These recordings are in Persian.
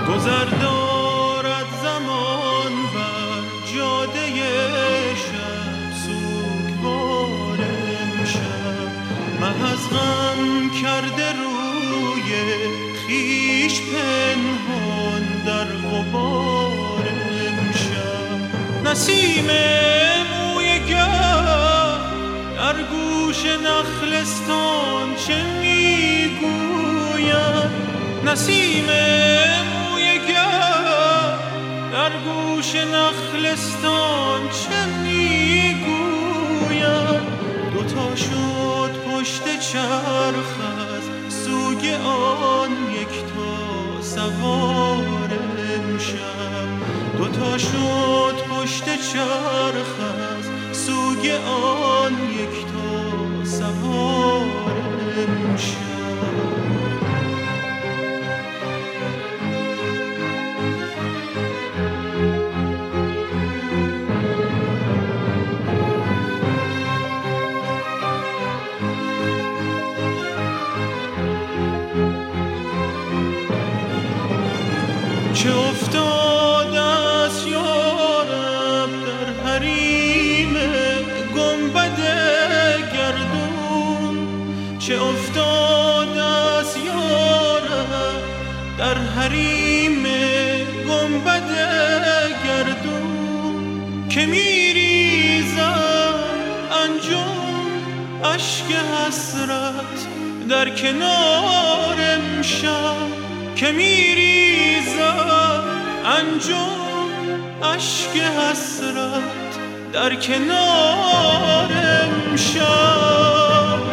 گذر دارد زمان بر جاده شب، سوگوار امشب مه از غم کرده روی خویش پنهان در غبار امشب. نسیم موی گرم در گوش نخلستان چه میگوید؟ نسیم موی گرم در گوش نخلستان چه میگوید؟ دوتا شد پشت چرخ از سوی آن یکتا سوار امشب. دوتا شد پشت چرخ از سوی آن یکتا سوار امشب. چه افتاده است یارب در حریم گنبد گردون؟ چه افتاده است یارب در حریم گنبد گردون؟ که میریزم انجم اشک حسرت در کنار امشب. که میریزم انجم اشک حسرت در کنار امشب.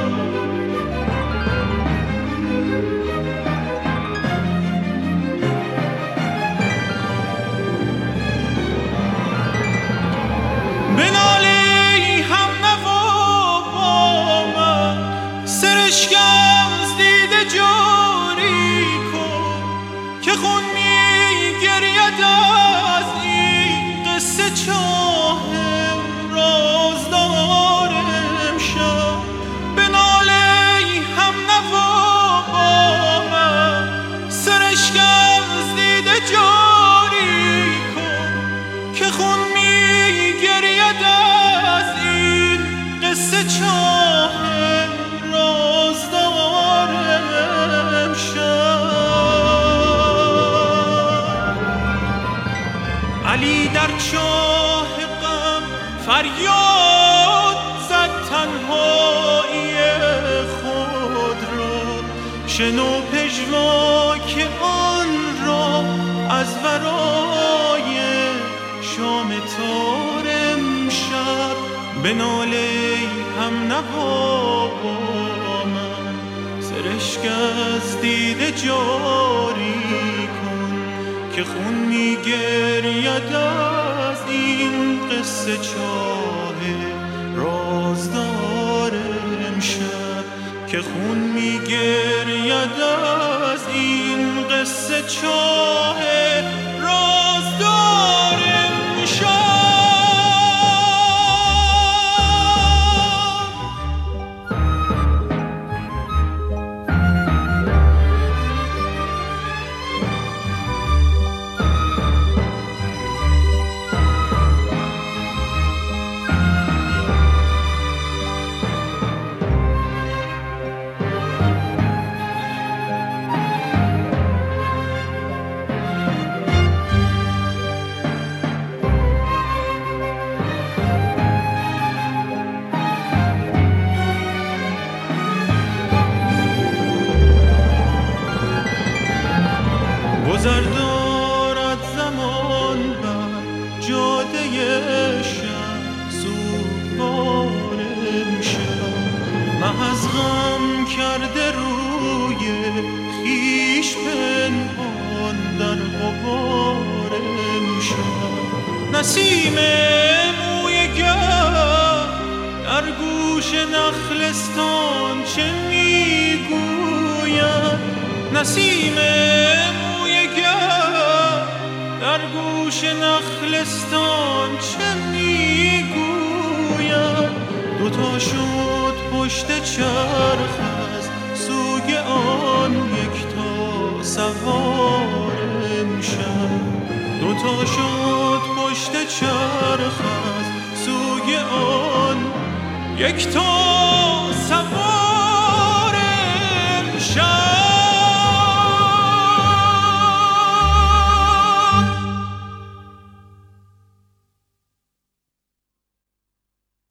بنالی هم نوا با من، سرشکم از دیده جاری کن که خون میگرید از این قصه چاه رازدار امشب. بنالی هم نوا با من، سرشکم از دیده جاری کن که خون میگرید از این قصه چاه رازدار امشب. علی در چاه غم فریاد زد تنهایی خود را، شنو پژواک آن را از ورای شام تار امشب. بنالی هم نوا با من، سرشک از دیده جاری کن که خون میگرید از این قصه چاه رازدار امشب. که خون میگرید از این قصه چاه رازدار امشب. گذر دارد زمان بر جاده شب، سوگوار امشب مه از غم کرده روی خویش پنهان در غبار امشب. نسیم موی گرم در گوش نخلستان چه میگوید؟ نسیم در گوش نخلستان چه میگوید؟ دوتا شد پشت چرخ از سوی آن یکتا سوار امشب. دوتا شد پشت چرخ از سوی آن یک تا سوار